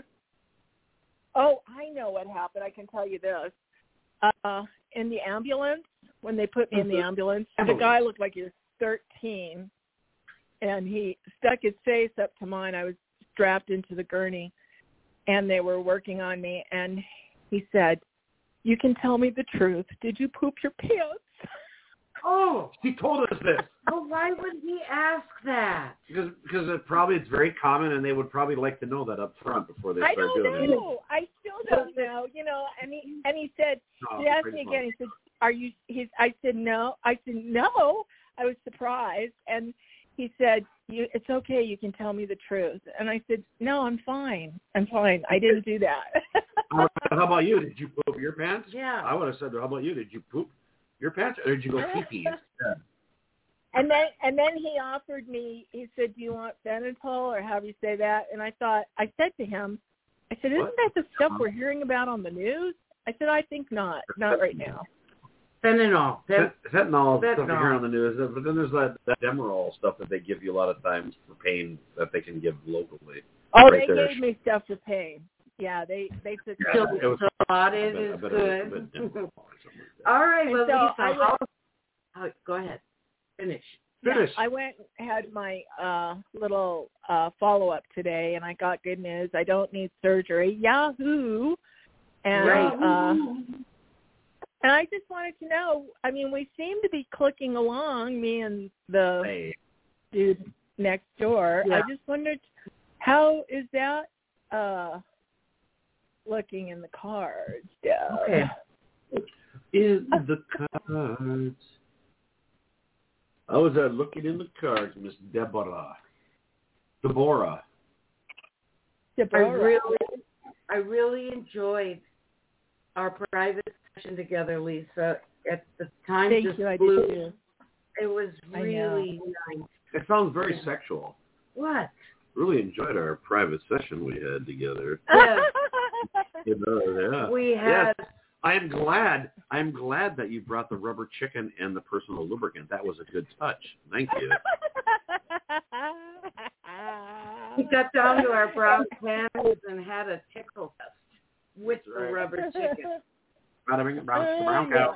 I know what happened. I can tell you this. In the ambulance, when they put me in the ambulance, the guy looked like he was 13, and he stuck his face up to mine. I was strapped into the gurney, and they were working on me, and he said, "You can tell me the truth. Did you poop your pants?"
Oh,
he told us this.
Well, why would he ask that?
Because it's very common, and they would probably like to know that up front before they start doing it.
I don't know. I still don't know. And he said, he asked me again. He said, "Are you?" I said, "No." I said, "No." I was surprised, and he said, "It's okay. You can tell me the truth." And I said, "No, I'm fine. I'm fine. I didn't do that."
How about you? Did you poop your pants?
Yeah.
I would have said, "How about you? Did you poop your pants, or did you go pee-pee instead?"
And then he offered me. He said, "Do you want Fentanyl, or how do you say that?" And I said to him, I said, "Isn't that the stuff we're hearing about on the news?" I said, "I think not right now."
Fentanyl.
Fentanyl stuff you hear on the news, but then there's that Demerol stuff that they give you a lot of times for pain that they can give locally.
Oh, right, they gave me stuff for pain. Yeah, they took.
So it is good. All right, well, Lisa, go ahead. Finish.
Yeah, I went and had my little follow-up today, and I got good news. I don't need surgery. Yahoo! And and I just wanted to know, I mean, we seem to be clicking along, me and the dude next door. Yeah. I just wondered, how is that looking in the cards, Deb?
Okay. In the cards. How is that looking in the cards, Miss Deborah?
I really enjoyed our private session together, Lisa. At the time,
Thank you. I did too.
It was really nice.
It sounds very sexual.
What?
Really enjoyed our private session we had together.
Yes.
Yeah.
We had.
Yes. I'm glad that you brought the rubber chicken and the personal lubricant. That was a good touch. Thank you.
We got down to our brown pants and had a tickle fest with the rubber chicken.
Brown cow.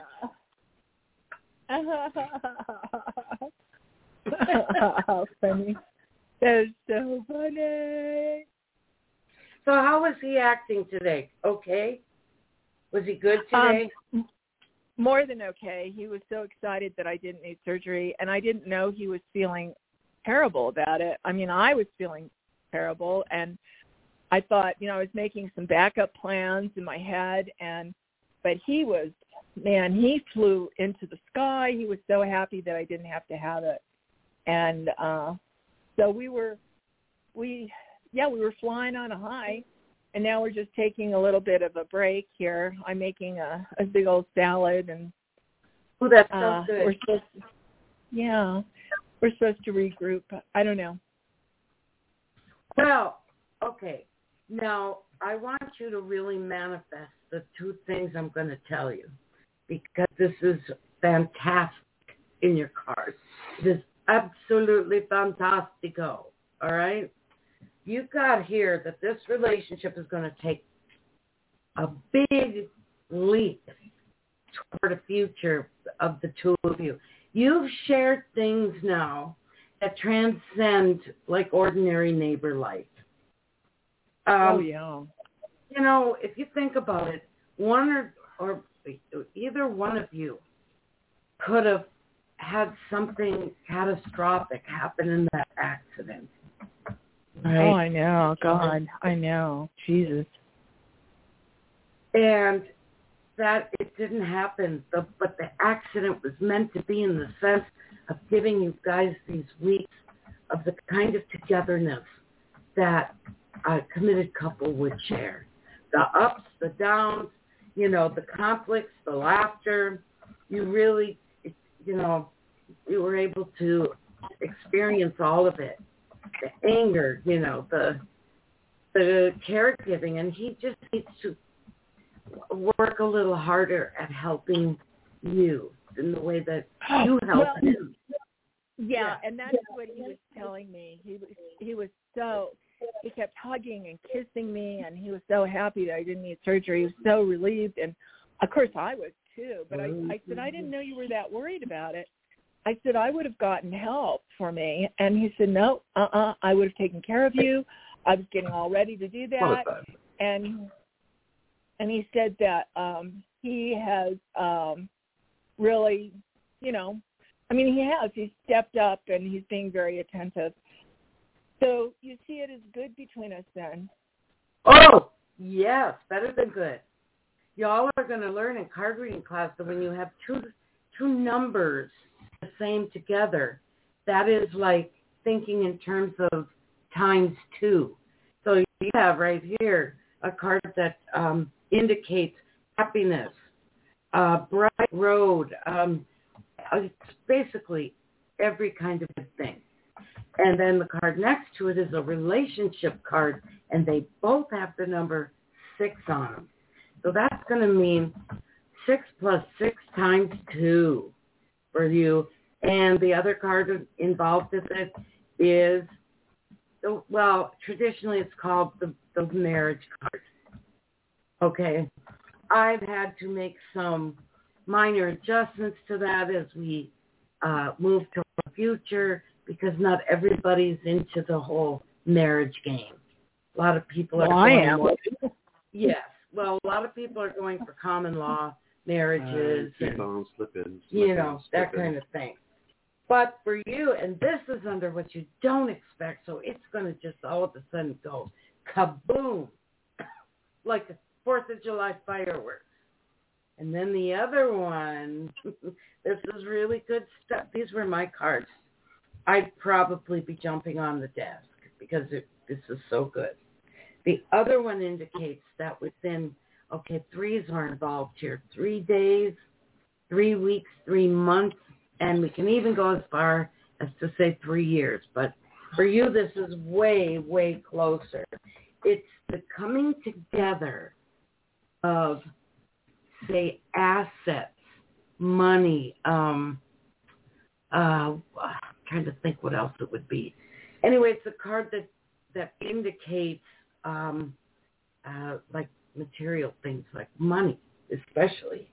How funny. That's so funny.
So how was he acting today? Okay? Was he good today?
More than okay. He was so excited that I didn't need surgery, and I didn't know he was feeling terrible about it. I mean, I was feeling terrible, and I thought, I was making some backup plans in my head, but he was, man, he flew into the sky. He was so happy that I didn't have to have it. And so we were flying on a high. And now we're just taking a little bit of a break here. I'm making a big old salad, and
that sounds good.
We're supposed to regroup. I don't know.
Well, okay. Now I want you to really manifest the two things I'm going to tell you, because this is fantastic in your cards. It is absolutely fantastico, all right? You got here that this relationship is going to take a big leap toward a future of the two of you. You've shared things now that transcend like ordinary neighbor life. You know, if you think about it, one or either one of you could have had something catastrophic happen in that accident. Right?
Oh, I know. God, I know. Jesus.
And that it didn't happen, but the accident was meant to be in the sense of giving you guys these weeks of the kind of togetherness that a committed couple would share. The ups, the downs, you know, the conflicts, the laughter. You really, you know, you were able to experience all of it. The anger, you know, the caregiving, and he just needs to work a little harder at helping you in the way that you help him.
Yeah, and that's what he was telling me. He kept hugging and kissing me, and he was so happy that I didn't need surgery. He was so relieved, and of course I was too. But I said, I didn't know you were that worried about it. I said, I would have gotten help for me. And he said, no, I would have taken care of you. I was getting all ready to do that. And he said that he has really, you know, I mean, he's stepped up and he's being very attentive. So you see it as good between us then.
Oh, yes, better than good. Y'all are going to learn in card reading class that when you have two numbers the same together, that is like thinking in terms of times two. So you have right here a card that indicates happiness, bright road. It's basically every kind of good thing. And then the card next to it is a relationship card, and they both have the number 6 on them. So that's going to mean 6 plus 6 times 2 for you. And the other card involved with it is, well, traditionally it's called the marriage card. Okay. I've had to make some minor adjustments to that as we move to the future, because not everybody's into the whole marriage game. A lot of people are going yes. Well, a lot of people are going for common law marriages and you know, that kind of thing. But for you, and this is under what you don't expect, so it's going to just all of a sudden go kaboom, like the 4th of July fireworks. And then the other one, this is really good stuff. These were my cards. I'd probably be jumping on the desk because this is so good. The other one indicates that within, 3s are involved here. 3 days, 3 weeks, 3 months, and we can even go as far as to say 3 years. But for you, this is way, way closer. It's the coming together of, say, assets, money, trying to think what else it would be. Anyway, it's a card that indicates like material things like money, especially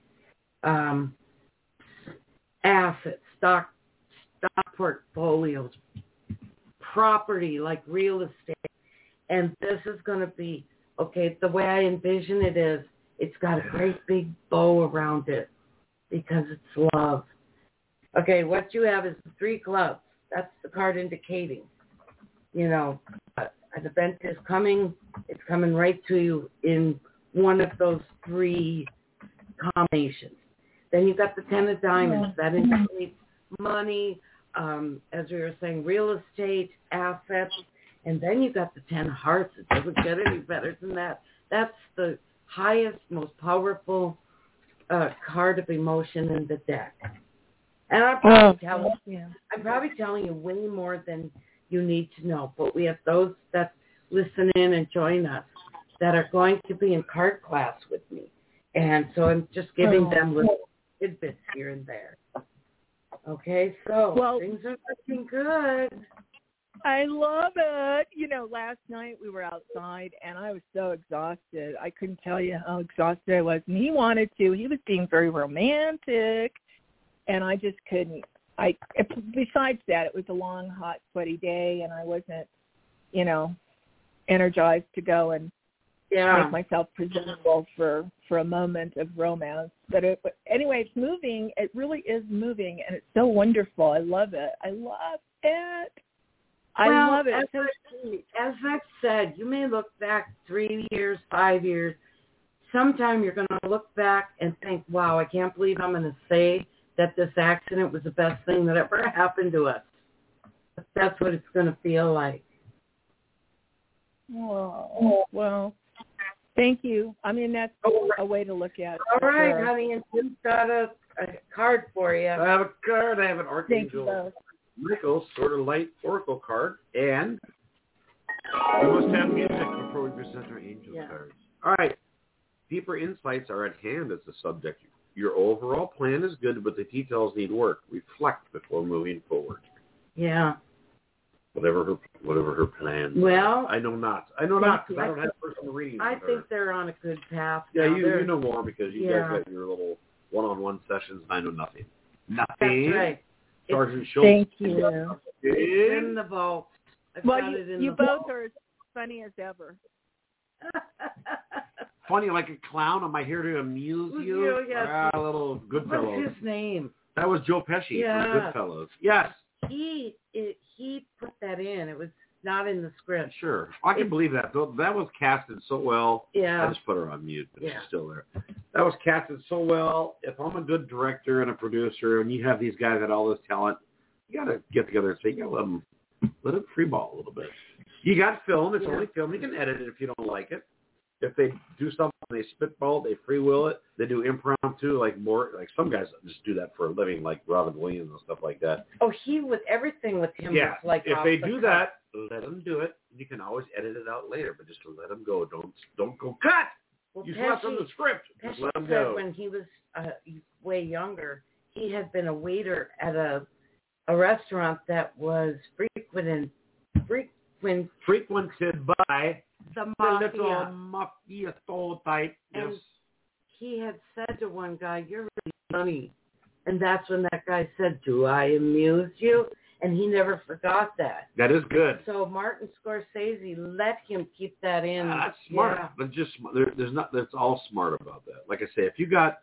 assets, stock portfolios, property like real estate. And this is going to be, the way I envision it is, it's got a great big bow around it because it's love. Okay, what you have is the 3 clubs. That's the card indicating, you know, an event is coming. It's coming right to you in one of those 3 combinations. Then you've got the 10 of diamonds. That indicates money, as we were saying, real estate, assets. And then you've got the 10 of hearts. It doesn't get any better than that. That's the highest, most powerful card of emotion in the deck. And I'm probably telling you way more than you need to know. But we have those that listen in and join us that are going to be in card class with me. And so I'm just giving them little tidbits here and there. Okay, so things are looking good.
I love it. Last night we were outside, and I was so exhausted. I couldn't tell you how exhausted I was. And he wanted to. He was being very romantic, and I just couldn't. Besides that, it was a long, hot, sweaty day, and I wasn't, energized to go and make myself presentable for a moment of romance. But anyway, it's moving. It really is moving, and it's so wonderful. I love it. I love it. So sweet.
As I've said, you may look back 3 years, 5 years. Sometime you're going to look back and think, wow, I can't believe I'm going to say that this accident was the best thing that ever happened to us. That's what it's going to feel like.
Oh, well, thank you. I mean, that's a way to look at it.
All right, honey, and Tim's got a card for you.
I have a card. I have an Archangel
Thank you.
Michael Sort of Light Oracle card, and we must have music before we present our angel cards. All right. Deeper insights are at hand as the subject. Your overall plan is good, but the details need work. Reflect before moving forward.
Yeah.
Whatever her plans.
Well,
I know not because I don't have personal readings.
I think they're on a good path.
Yeah, you know more because you guys got your little one-on-one sessions, and I know nothing. Nothing.
That's right.
Sergeant Schultz.
Thank you.
It's in the vault.
You both are as funny as ever.
Funny like a clown? Am I here to amuse you?
Yes.
A little Goodfellas.
What's his name?
That was Joe Pesci from Goodfellas. Yes.
He put that in. It was not in the script.
Sure. I can believe that. That was casted so well.
Yeah.
I just put her on mute, but she's still there. That was casted so well. If I'm a good director and a producer and you have these guys that all this talent, you got to get together and say, you got to let them free ball a little bit. You got film. It's only film. You can edit it if you don't like it. If they do something, they spitball, they free will it. They do impromptu, like some guys just do that for a living, like Robin Williams and stuff like that.
Oh, everything with him was like
if they do that, let them do it. You can always edit it out later, but just let them go. Don't go cut.
Well,
you slept on the script. Just let them go.
When he was way younger, he had been a waiter at a restaurant that was frequented
by
the
little mafia type.
And he had said to one guy, "You're really funny," and that's when that guy said, "Do I amuse you?" And he never forgot that.
That is good.
So Martin Scorsese let him keep that in.
That's smart.
Yeah.
But just there's not. That's all smart about that. Like I say, if you got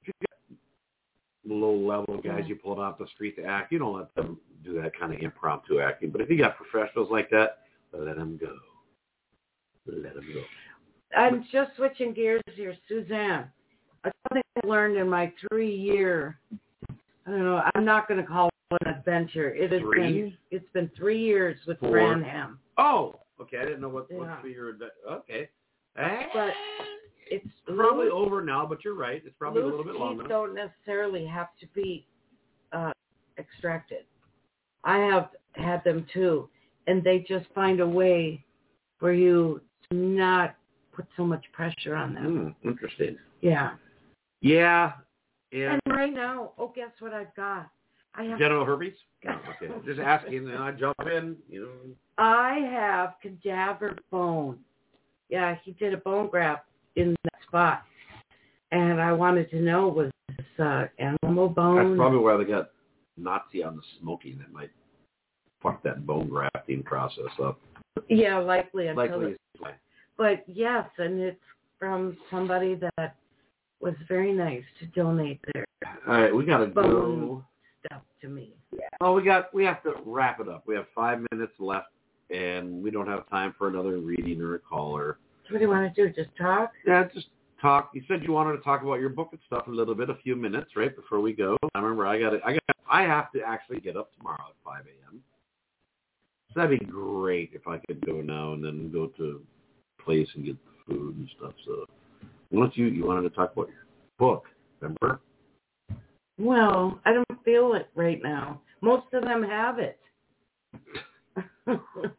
low level guys you pulled off the street to act, you don't let them do that kind of impromptu acting. But if you got professionals like that, let them go. Let them go.
I'm just switching gears here, Suzanne. Something I learned in my 3-year, I don't know, I'm not going to call it an adventure. It's been 3 years with Branham.
Oh, okay. I didn't know what 3-year adventure. Okay.
But it's
probably over now, but you're right. It's probably a little bit longer.
Loose teeth don't necessarily have to be extracted. I have had them too, and they just find a way for you to not put so much pressure on them.
Interesting.
Yeah.
Yeah.
And right now, guess what I've got? I have
genital herpes? Okay. Just asking, and I jump in,
I have cadaver bone. Yeah, he did a bone graft in that spot. And I wanted to know, was this animal bone?
That's probably where they got Nazi on the smoking. That might fuck that bone grafting process up.
Yeah, likely. But yes, and it's from somebody that was very nice to donate their
all right, we got to go
stuff to me. Yeah.
Oh, we have to wrap it up. We have 5 minutes left, and we don't have time for another reading or a caller.
So what do you want to do? Just talk?
Yeah, just talk. You said you wanted to talk about your book and stuff a little bit, a few minutes, right before we go. I remember I have to actually get up tomorrow at 5 a.m. So that'd be great if I could go now and then go to a place and get the food and stuff. So why don't you wanted to talk about your book, remember?
Well, I don't feel it right now. Most of them have it.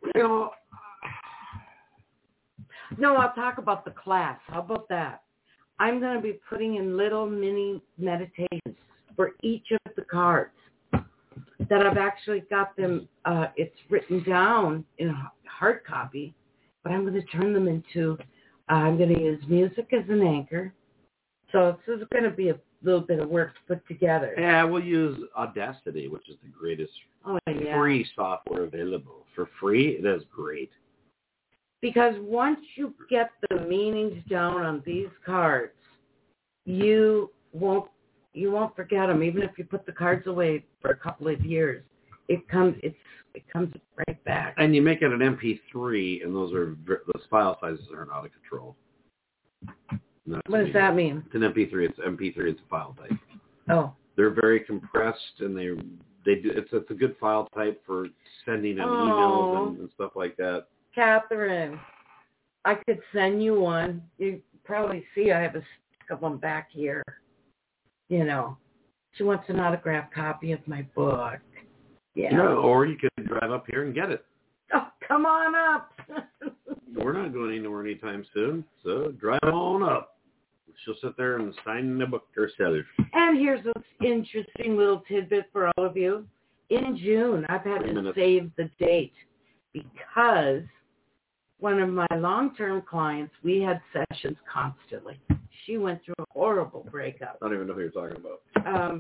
No, I'll talk about the class. How about that? I'm going to be putting in little mini meditations for each of the cards that I've actually got them. It's written down in a hard copy, but I'm going to turn them into, I'm going to use music as an anchor. So this is going to be a little bit of work to put together.
Yeah, we'll use Audacity, which is the greatest free software available. For free, it is great.
Because once you get the meanings down on these cards, you won't forget them. Even if you put the cards away for a couple of years, it comes right back.
And you make it an MP3, and those file sizes are out of control.
What does that mean?
It's an MP3. It's MP3. It's a file type.
Oh.
They're very compressed, and they do. It's a good file type for sending in emails and stuff like that.
Catherine, I could send you one. You probably see I have a stack of them back here. You know, she wants an autographed copy of my book. Yeah.
No, or you could drive up here and get it.
Oh, come on up.
We're not going anywhere anytime soon, so drive on up. She'll sit there and sign the book herself.
And here's an interesting little tidbit for all of you. In June, I've had to save the date because one of my long-term clients, we had sessions constantly. She went through a horrible breakup.
I don't even know who you're talking about.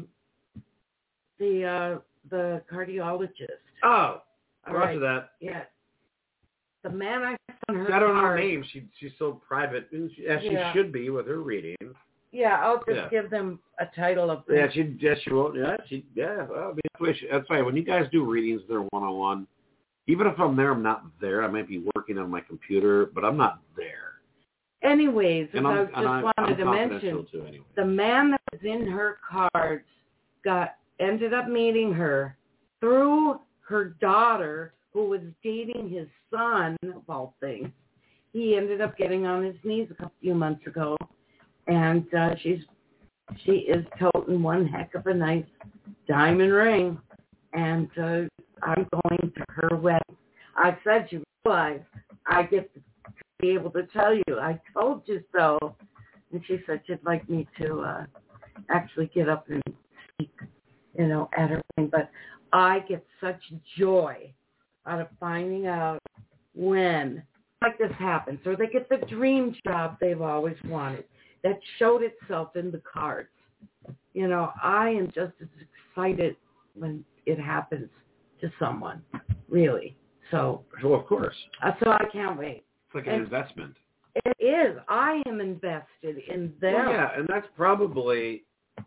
The cardiologist.
Oh,
Roger
right. That.
Yeah. The man I found her
I don't know her
card.
name. She's so private, as she should be with her readings.
Yeah, I'll just give them a title of.
Yeah, she won't. Yeah. Well, that's right. When you guys do readings, they're one-on-one. Even if I'm there, I'm not there. I might be working on my computer, but I'm not there.
Anyways, I just wanted to mention, the man that was in her cards ended up meeting her through her daughter, who was dating his son, of all things. He ended up getting on his knees a few months ago, and she is toting one heck of a nice diamond ring, and I'm going to her wedding. I said, you realize I get to be able to tell you, I told you so. And she said she'd like me to actually get up and speak, at her wedding. But I get such joy out of finding out when like this happens, or they get the dream job they've always wanted that showed itself in the cards. I am just as excited when it happens to someone, really. So,
well, of course.
So I can't wait.
It's like an investment.
It is. I am invested in them.
Well, yeah, and that's probably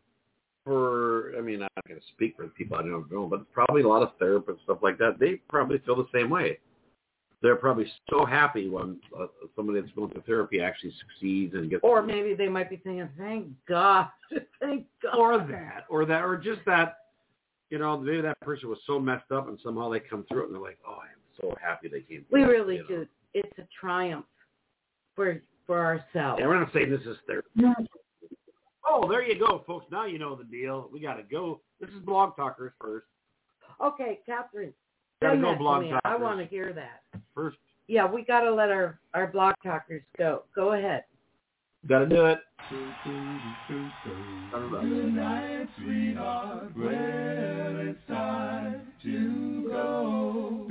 I'm not going to speak for the people I don't know, but probably a lot of therapists, stuff like that, they probably feel the same way. They're probably so happy when somebody that's going through therapy actually succeeds and gets.
Or maybe they might be thinking, "Thank God, thank God."
Or just that, maybe that person was so messed up and somehow they come through it and they're like, "Oh, I'm so happy they came through."
We really do. It's a triumph for ourselves.
Yeah, we're not saying this is therapy.
No.
Oh, there you go, folks. Now you know the deal. We got to go. This is Blog Talkers first.
Okay, Catherine.
Gotta go, Blog Talkers.
I want to hear that.
First.
Yeah, we got to let our Blog Talkers go. Go ahead.
Got to do it.
Good night, sweetheart. Well, it's time to go.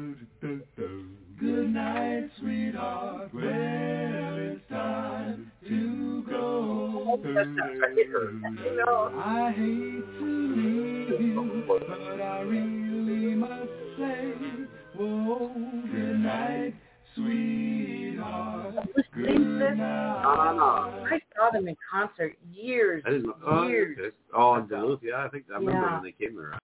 Good night, sweetheart. Well, it's time to go. I hate to leave you, but I really must say, whoa, good night, sweetheart. Good night.
I saw them in concert years.
I didn't know.
Years.
Oh, in Duluth. Yeah, I remember when they came there.